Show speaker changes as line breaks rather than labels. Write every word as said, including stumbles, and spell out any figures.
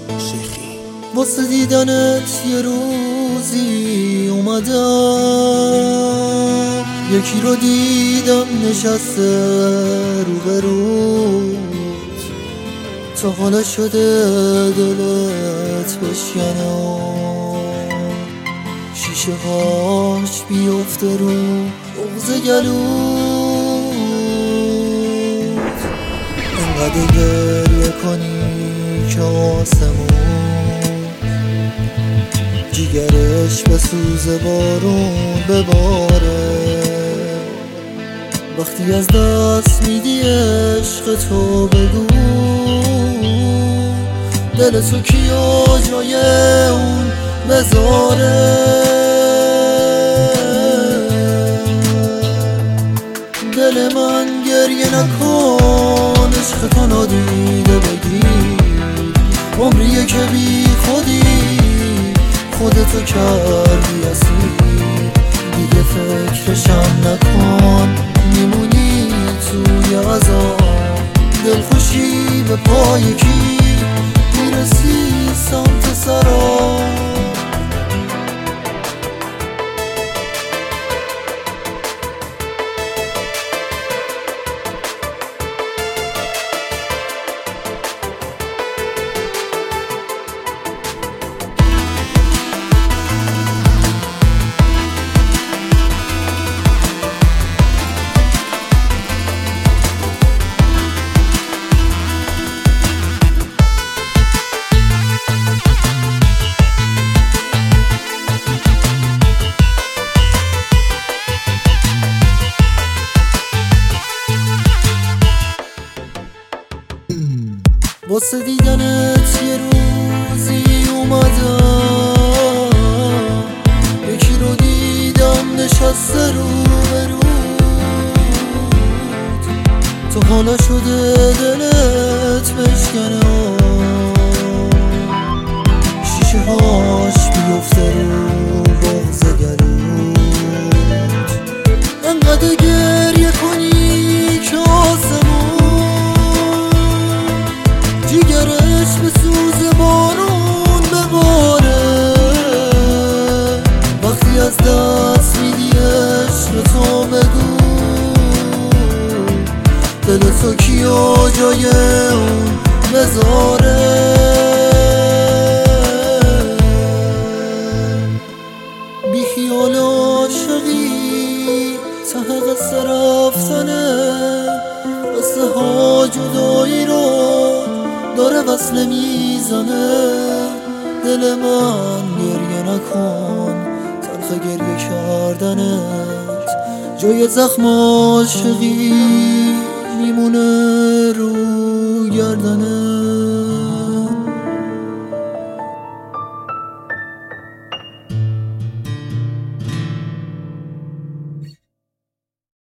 شیخی.
واسه دیدنت یه روزی اومدم، یکی رو دیدم نشسته روبروت، تا حالا شده دلت بشکنه، شیشه هاش بیفته رو بغض گلوت. انقدر گریه کنی که آسمون جیگرش به سوز بارون بباره. وقتی از دست میدی عشق تو بگو دل تو کیا جای اون بذاره. دل من گریه نکن، عشق تو نادیده بگیر، عمریه که بی خودی خودتو کردی اسیر. دیگه فکرشم نکن، میمونی توی عذاب، دلخوشی به پای کی میرسی سمت سرا. واسه دیدنت یه روزی اومدم، یکی رو دیدم نشسته روبروت، تو حالا شده دلت بشکنه، شیشه هاش بیفته رو بغض گلوت. انقدر گریه کنی که جیگرش به سوز بارون بباره. وقتی از دست میدی عشق تو بگو دل تو کیا جای اون بذاره. بی خیال عاشقی ته قصه رفتنه، قصه ها جدایی رو داره وصله میزنه. دل من گریه نکن، تلخ گریه کردنت جای زخم عاشقی میمونه رو گردنت.